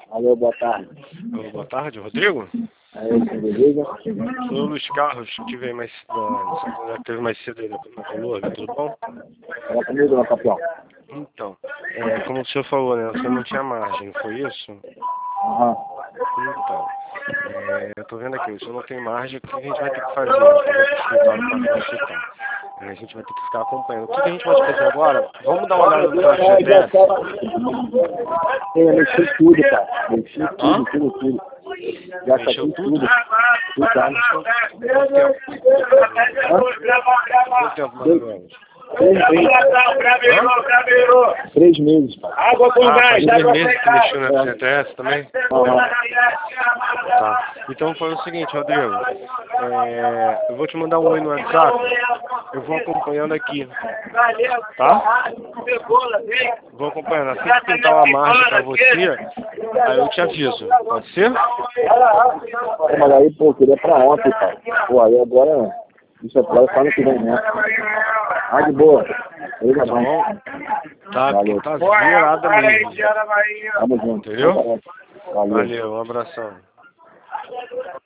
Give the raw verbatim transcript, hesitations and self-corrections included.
Alô, boa tarde. Alô, boa tarde, Rodrigo? É isso, Rodrigo? Sou o Luiz Carlos, que tive aí mais, da, teve mais cedo aí na, na Colômbia, tudo bom? Fala comigo, meu campeão. Então, é, como o senhor falou, né, você não tinha margem, não foi isso? Aham. Então, é, eu tô vendo aqui, o senhor não tem margem, o que a gente vai ter que fazer? Eu vou pro escritório para consultar. A gente vai ter que ficar acompanhando. O que a gente pode fazer agora? Vamos dar uma olhada no nosso G P S? Eu mexi tudo, cara. Mexi tudo, Hã? tudo, tudo. Já Mexeu saquei tudo? tudo. Tudo, cara. Quanto tempo? Quanto tempo, mais ou menos? Três meses. Três meses, cara. Água com gás, ah, três meses que mexeu no G P S também? Aham. Tá. Então foi o seguinte, Rodrigo. É, eu vou te mandar um oi no WhatsApp. Eu vou acompanhando aqui. Tá? Vou acompanhando. Assim que pintar uma margem pra você, aí eu te aviso. Pode ser? Mas aí, pô, eu queria pra ontem, cara. Pô, aí agora isso é pra só no que vem, né? Ah, de boa. Tá bom? Tá, Valeu. tá zerada mesmo. Tamo junto. Entendeu? Valeu. Valeu, um abração.